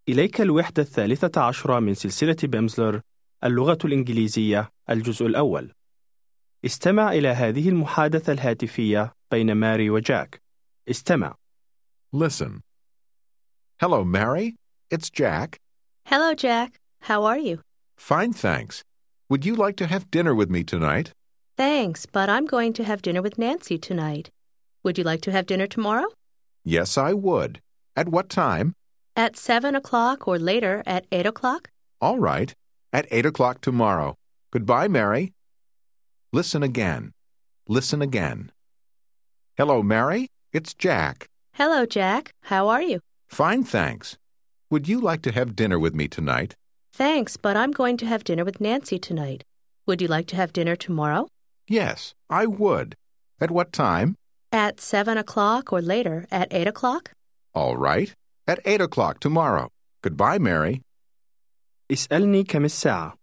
إليك الوحدة 13 من سلسلة بيمزلر اللغة الإنجليزية الجزء الأول. استمع إلى هذه المحادثة الهاتفية بين ماري وجاك. استمع. Listen. Hello, Mary. It's Jack. Hello, Jack. How are you? Fine, thanks. Would you like to have dinner with me tonight? Thanks, but I'm going to have dinner with Nancy tonight. Would you like to have dinner tomorrow? Yes, I would. At what time? At 7 o'clock or later at 8 o'clock? All right. At 8 o'clock tomorrow. Goodbye, Mary. Listen again. Listen again. Hello, Mary. It's Jack. Hello, Jack. How are you? Fine, thanks. Would you like to have dinner with me tonight? Thanks, but I'm going to have dinner with Nancy tonight. Would you like to have dinner tomorrow? Yes, I would. At what time? At 7 o'clock or later at 8 o'clock? All right. At 8 o'clock tomorrow. Goodbye, Mary. اسألني كم الساعة.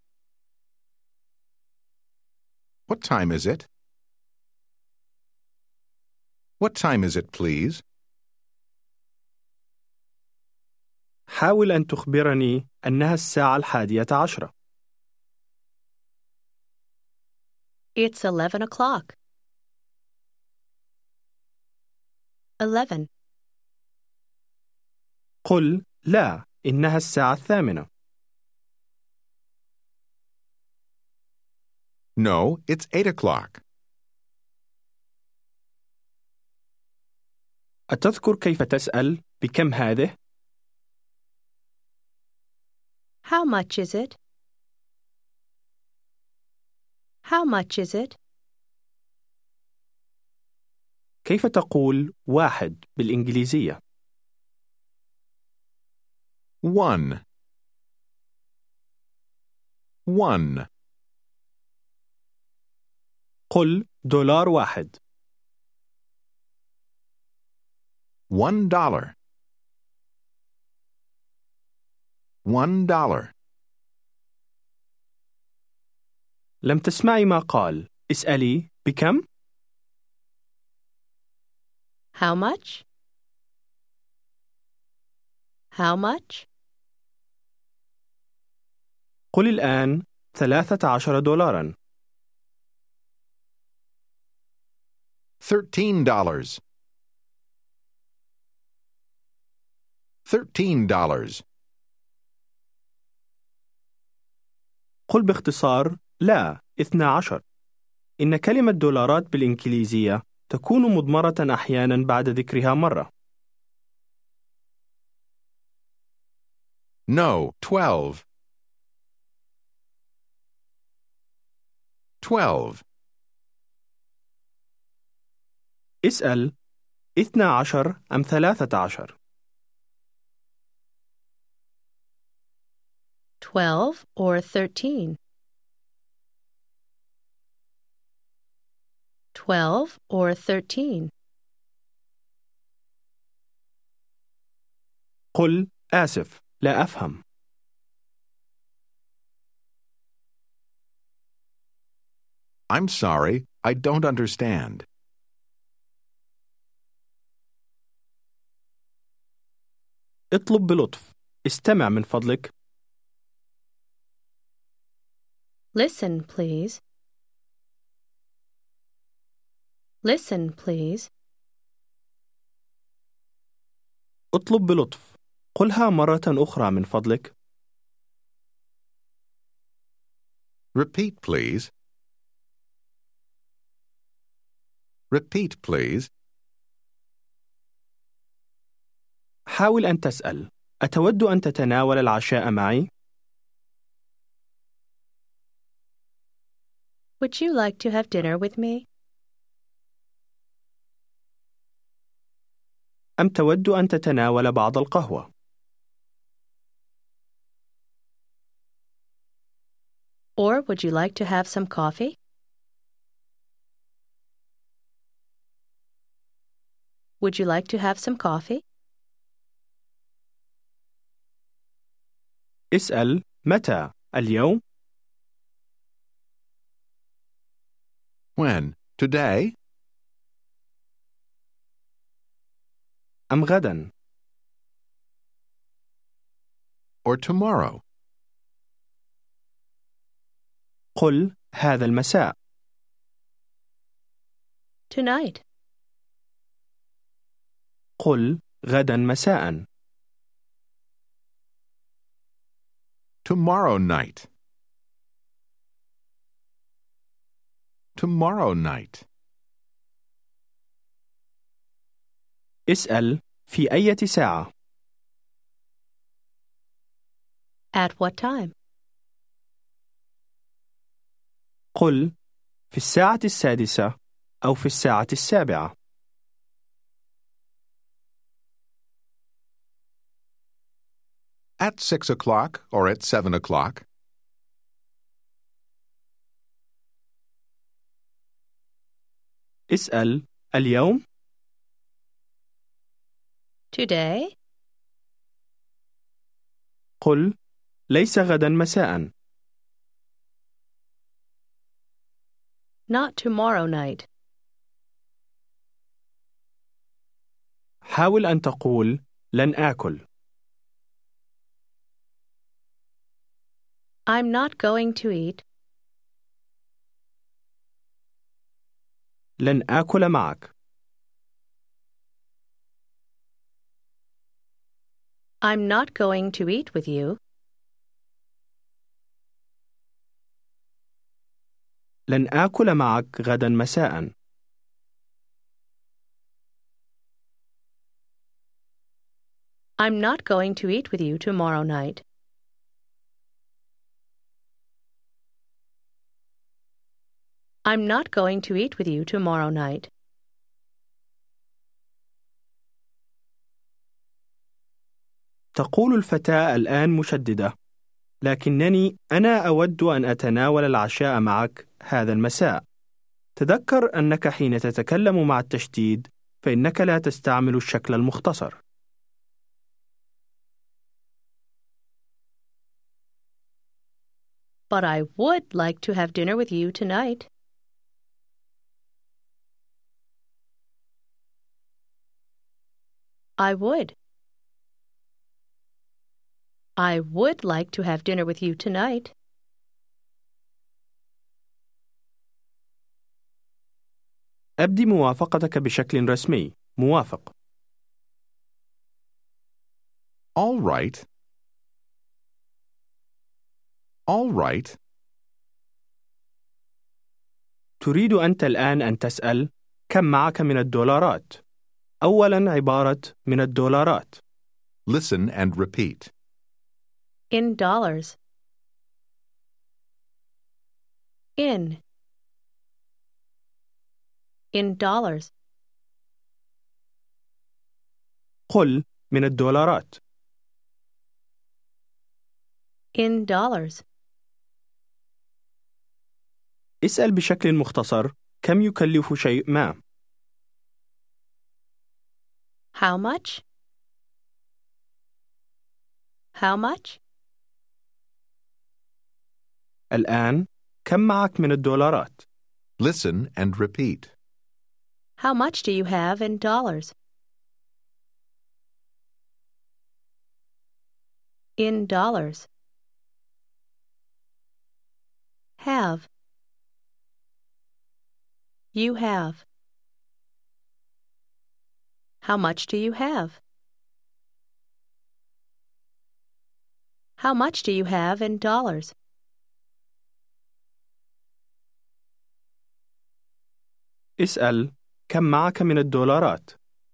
What time is it? What time is it, please? حاول أن تخبرني أنها الساعة 11. It's 11 o'clock. 11. قل لا، إنها الساعة 8. No, it's 8 o'clock. أتذكر كيف تسأل بكم هذه؟ How much is it? How much is it? كيف تقول واحد بالإنجليزية؟ One. One. قل $1. $1. $1. لم تسمعي ما قال. اسألي بكم؟ How much? How much? قل الآن $13. $13. $13. قل باختصار لا 12. إن كلمة دولارات بالإنجليزية تكون مضمرة أحيانا بعد ذكرها مرة. No, 12. 12. اسأل 12 أم 13. 12 or 13? 12 or 13? قل آسف، لا أفهم. I'm sorry, I don't understand. اطلب بلطف. استمع من فضلك. Listen, please. Listen, please. اطلب بلطف. قلها مرة أخرى من فضلك. Repeat, please. Repeat, please. حاول أن تسأل. أتود أن تتناول العشاء معي؟ Would you like to have dinner with me? أم تود أن تتناول بعض القهوة؟ Or would you like to have some coffee? Would you like to have some coffee? اسأل متى؟ اليوم؟ When? Today? أم غدا؟ or tomorrow? قل هذا المساء. Tonight. قل غدا مساء. Tomorrow night. Tomorrow night. اسأل في أي ساعة. At what time? قل في الساعة 6 أو في الساعة 7. At 6 o'clock or at 7 o'clock? اسأل اليوم. Today? قل ليس غدا مساء. Not tomorrow night. حاول أن تقول لن آكل. I'm not going to eat. لن آكل معك. I'm not going to eat with you. لن آكل معك غدا مساء. I'm not going to eat with you tomorrow night. I'm not going to eat with you tomorrow night. تقول الفتاة الآن مشددة: لكنني أنا أود أن أتناول العشاء معك هذا المساء. تذكر أنك حين تتكلم مع التشديد فإنك لا تستعمل الشكل المختصر. But I would like to have dinner with you tonight. I would. I would like to have dinner with you tonight. أبدي موافقتك بشكل رسمي. موافق. All right. All right. تريد أنت الآن أن تسأل كم معك من الدولارات؟ أولاً عبارة من الدولارات. Listen and repeat. In dollars. In dollars. قل من الدولارات. In dollars. اسأل بشكل مختصر كم يكلف شيء ما. How much? How much? الآن كم معك من الدولارات؟ Listen and repeat. How much do you have in dollars? In dollars. Have. You have. How much do you have? How much do you have in dollars? اسأل كم معك من الدولارات؟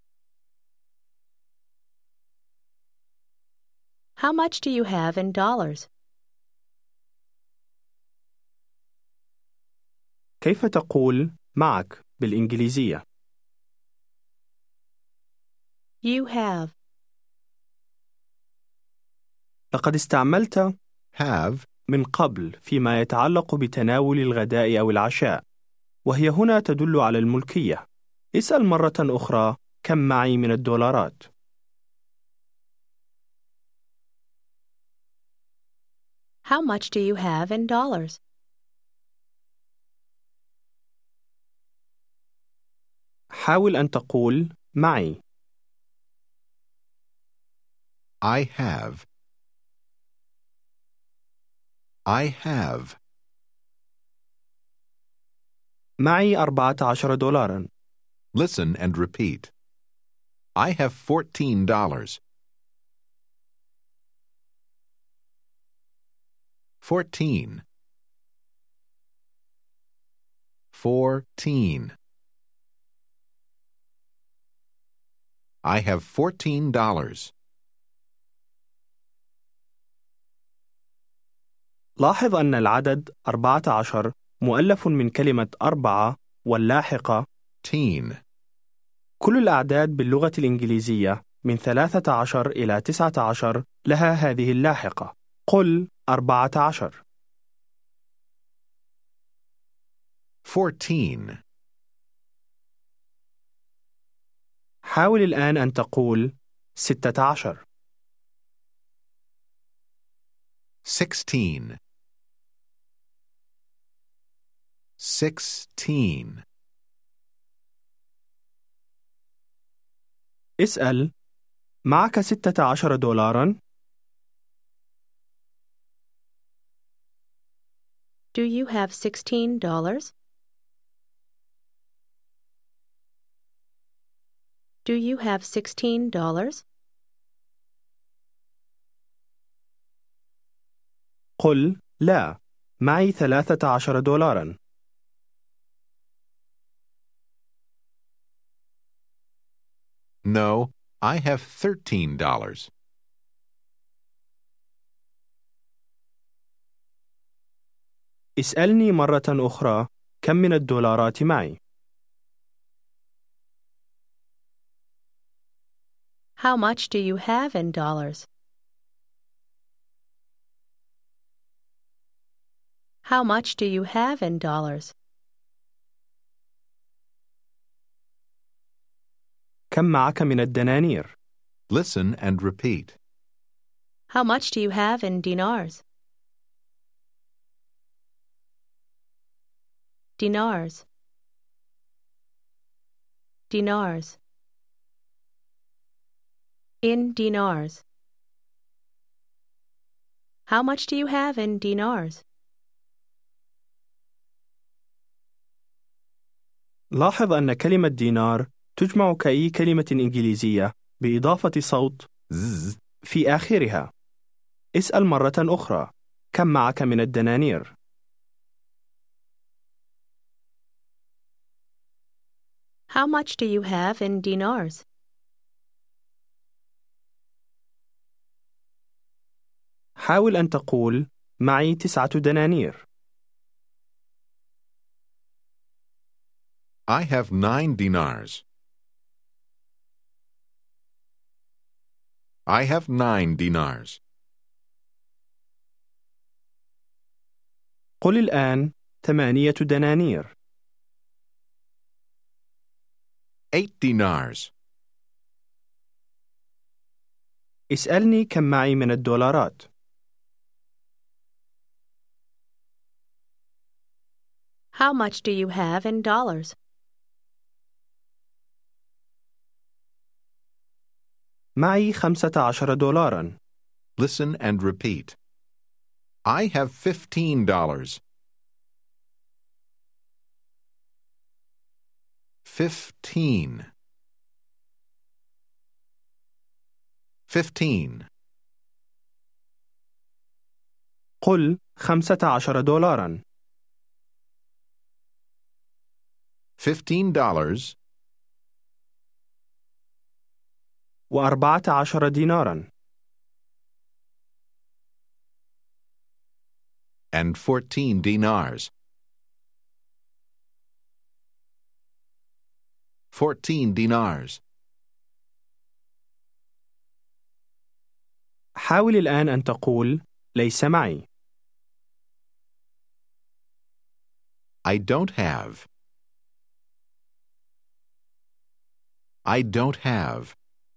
How much do you have in dollars? كيف تقول معك بالإنجليزية؟ You have. لقد استعملت Have من قبل فيما يتعلق بتناول الغداء أو العشاء، وهي هنا تدل على الملكية. اسأل مرة أخرى كم معي من الدولارات؟ How much do you have in dollars? حاول أن تقول معي. I have. I have. معي 14 دولارا. Listen and repeat. I have $14. 14. 14. I have $14. لاحظ أن العدد 14 مؤلف من كلمة 4 واللاحقة Teen. كل الأعداد باللغة الإنجليزية من 13 إلى 19 لها هذه اللاحقة. قل 14. 14. حاول الآن أن تقول 16. 16. 16. اسأل: معك 16 دولارا؟ Do you have $16? Do you have $16? قل: لا، معي 13 دولارا. No, I have $13. اسألني مرة أخرى كم من الدولارات معي؟ How much do you have in dollars? How much do you have in dollars? كم معك من الدنانير؟ Listen and repeat. How much do you have in dinars? Dinars. Dinars. In dinars. How much do you have in dinars? لاحظ أن كلمة دينار تجمع كأي كلمة إنجليزية بإضافة صوت Z. في آخرها. اسأل مرة أخرى: كم معك من الدنانير؟ How much do you have in dinars? حاول أن تقول: معي 9 دنانير. I have 9 dinars. I have 9 dinars. قل الآن 8 دنانير. 8 dinars. اسألني كم معي من الدولارات. How much do you have in dollars? معي 15 دولارا. Listen and repeat. I have $15. 15. 15. قل 15 دولارا. $15 و14 دينارا. and 14 dinars. 14 dinars. حاول الآن أن تقول: ليس معي. I don't have. I don't have.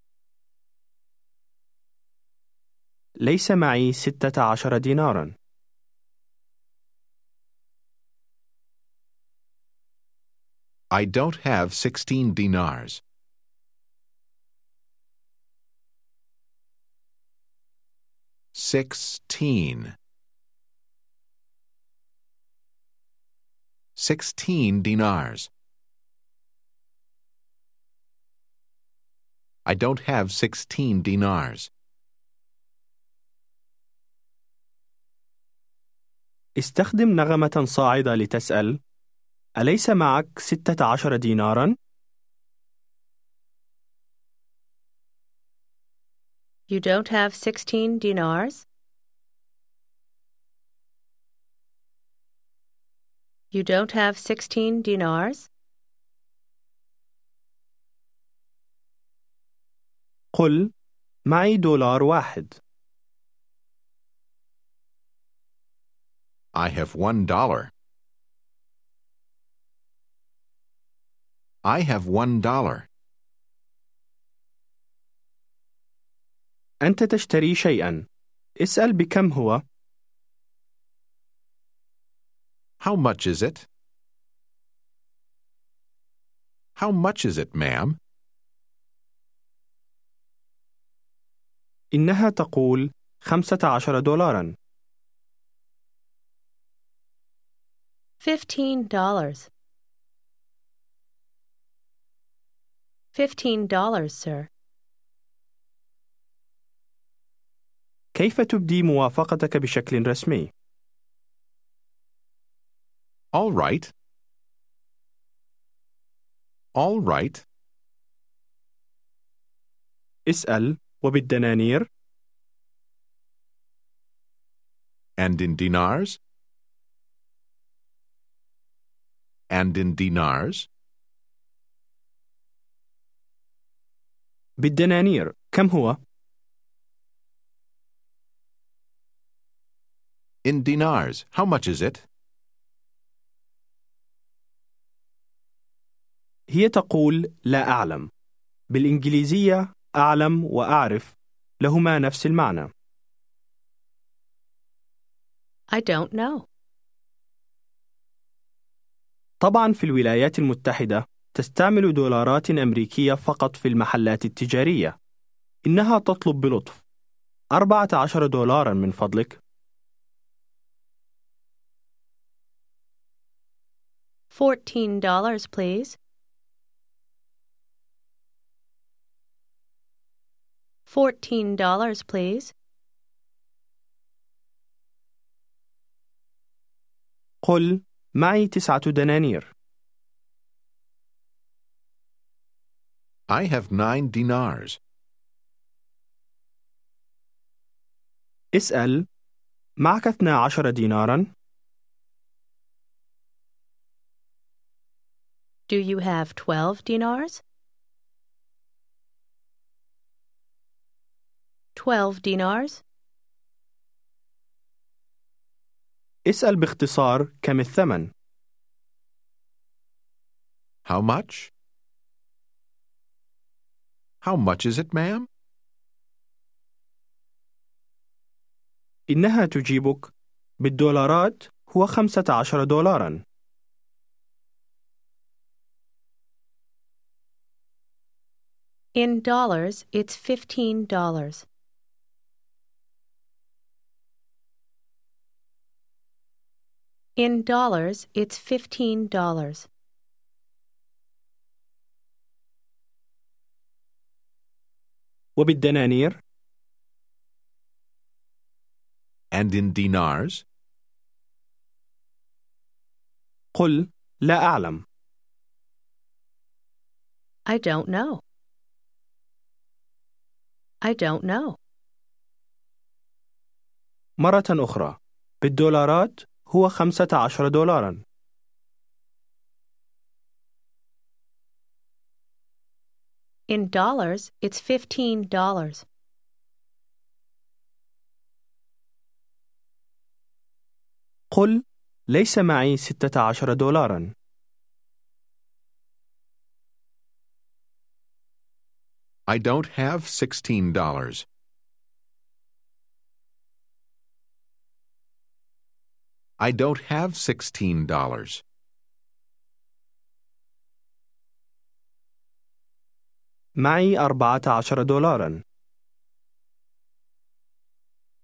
ليس معي 16 دينارا. I don't have 16 dinars. $16. 16 dinars. I don't have 16 dinars. استخدم نغمة صاعدة لتسأل: أليس معك 16 ديناراً؟ You don't have 16 dinars? You don't have 16 dinars? قل: معي $1. I have $1. I have $1. أنت تشتري شيئاً. اسأل بكم هو. How much is it? How much is it, ma'am? إنها تقول $15. $15. $15, sir. كيف تبدي موافقتك بشكل رسمي؟ All right. All right. اسأل: وبالدنانير؟ And in dinars? And in dinars? بالدنانير كم هو؟ In dinars, how much is it? هي تقول لا أعلم. بالإنجليزية أعلم وأعرف لهما نفس المعنى. I don't know. طبعا في الولايات المتحدة تستعمل دولارات أمريكية فقط في المحلات التجارية. إنها تطلب بلطف: $14 من فضلك. $14, please. $14, please. قل: معي 9 دنانير. I have 9 dinars. اسأل: معك 12 ديناراً؟ Do you have 12 dinars? 12 dinars? اسأل باختصار كم الثمن. How much? How much is it, ma'am? إنها تجيبك: بالدولارات هو $15. In dollars, it's $15. In dollars, it's $15. وبالدنانير؟ And in dinars? قل: لا أعلم. I don't know. I don't know. مرة أخرى: بالدولارات هو $15. In dollars, it's $15. قل: ليس معي $16. I don't have $16. I don't have $16. معي $14.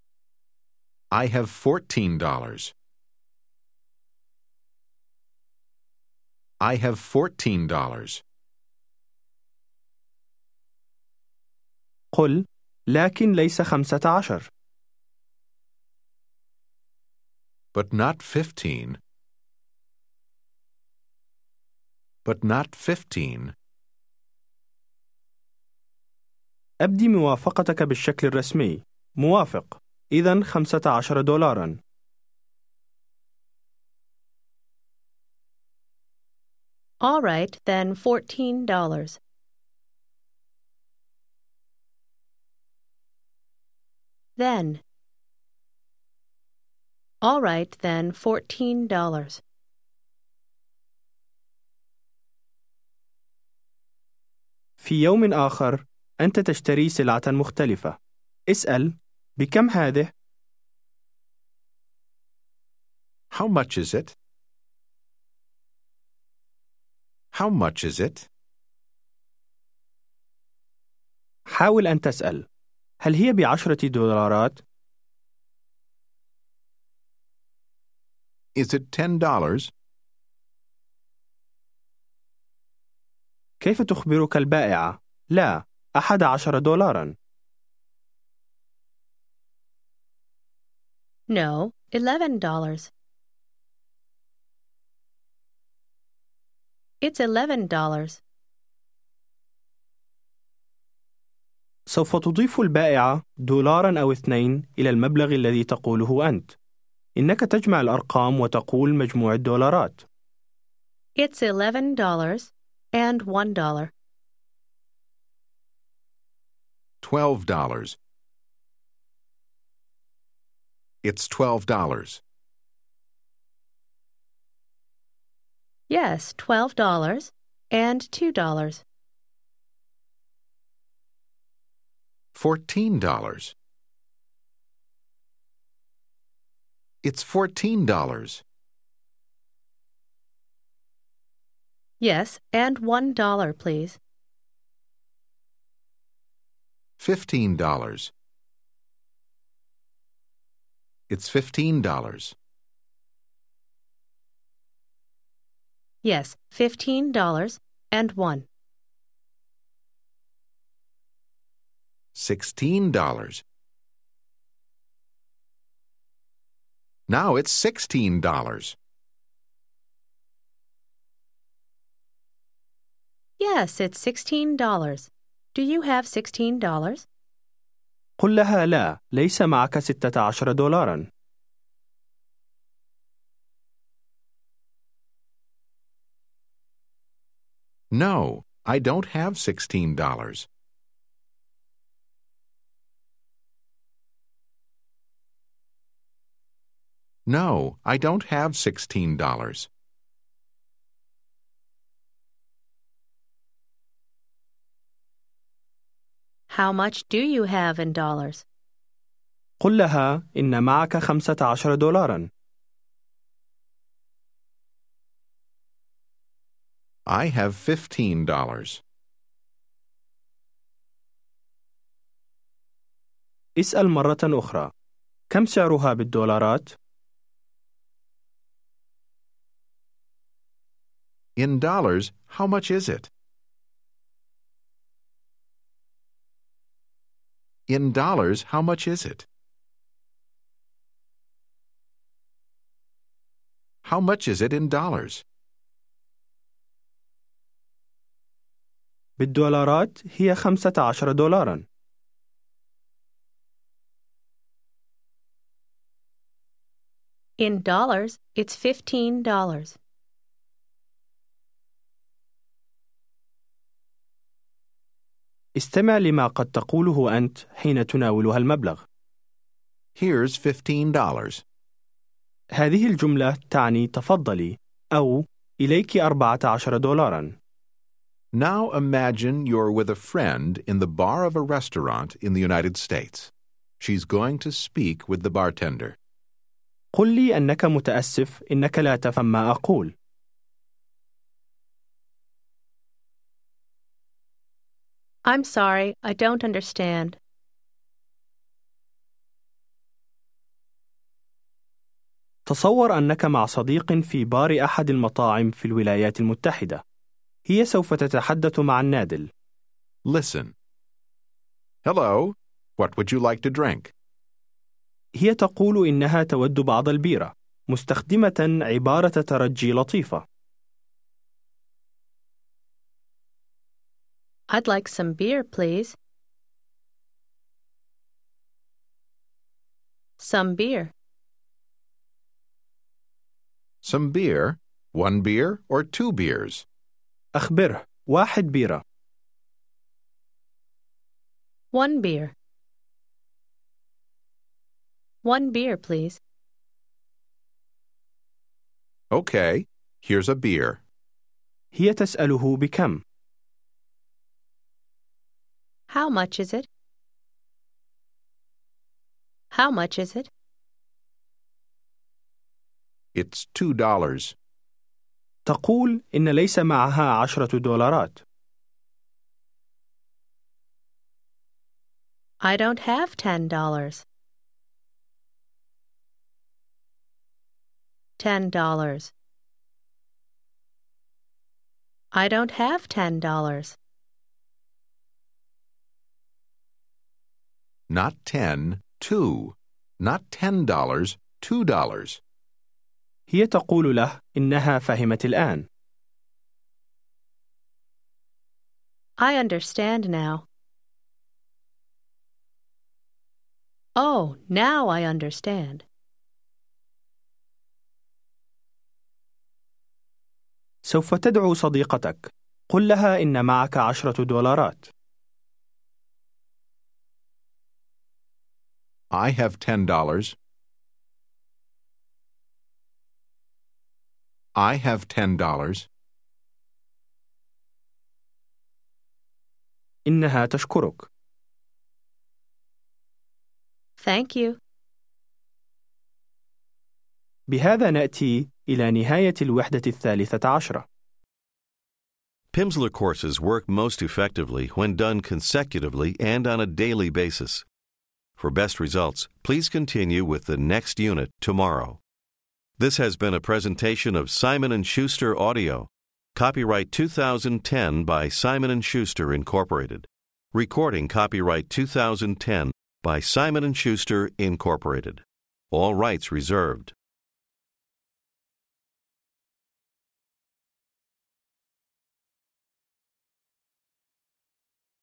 I have $14. I have $14. قل لكن ليس 15. But not 15. But not 15. أبدي موافقتك بالشكل الرسمي. موافق. إذن $15. All right, then $14. Then. All right, then $14. في يوم آخر أنت تشتري سلعة مختلفة. اسأل بكم هذه؟ How much is it? How much is it? حاول أن تسأل هل هي $10؟ Is it $10? كيف تخبرك البائعة؟ لا، $11. No, $11. It's $11. سوف تضيف البائعة $2 أو 2 إلى المبلغ الذي تقوله أنت. إنك تجمع الأرقام وتقول مجموع الدولارات. It's $11 and $1. $12. It's $12. Yes, $12 and $2. $14. It's $14. Yes, and $1, please. $15. It's $15. Yes, $15 and 1. $16. Now it's $16. Yes, it's $16. Do you have $16? قل لها لا، ليس معك $16. No, I don't have $16. No, I don't have $16. How much do you have in dollars? قل لها إن معك $15. I have $15. اسأل مرة أخرى. كم سعرها بالدولارات؟ In dollars, how much is it? In dollars, how much is it? How much is it in dollars? بالدولارات هي $15. In dollars, it's $15. استمع لما قد تقوله أنت حين تناولها المبلغ. Here's $15. هذه الجملة تعني تفضلي أو إليك $14. Now imagine you're with a friend in the bar of a restaurant in the United States. She's going to speak with the bartender. قل لي أنك متأسف إنك لا تفهم ما أقول. I'm sorry, I don't understand. تصور أنك مع صديق في بار أحد المطاعم في الولايات المتحدة. هي سوف تتحدث مع النادل. Listen. Hello, what would you like to drink? هي تقول إنها تود بعض البيرة، مستخدمة عبارة ترجي لطيفة. I'd like some beer, please. Some beer. Some beer? One beer or two beers? أخبره، واحد بيرة. One beer. One beer, please. Okay, here's a beer. هي تسأله بكم. How much is it? How much is it? It's $2. تقول إن ليس معها $10. I don't have $10. $10. I don't have $10. Not 10, two. Not $10, $2. هي تقول له إنها فهمت الآن. I understand now. Oh, now I understand. سوف تدعو صديقتك. قل لها إن معك $10. I have $10. I have $10. إنها تشكرك. Thank you. بهذا نأتي إلى نهاية الوحدة 13. Pimsleur courses work most effectively when done consecutively and on a daily basis. For best results, please continue with the next unit tomorrow. This has been a presentation of Simon & Schuster Audio. Copyright 2010 by Simon & Schuster, Incorporated. Recording copyright 2010 by Simon & Schuster, Incorporated. All rights reserved.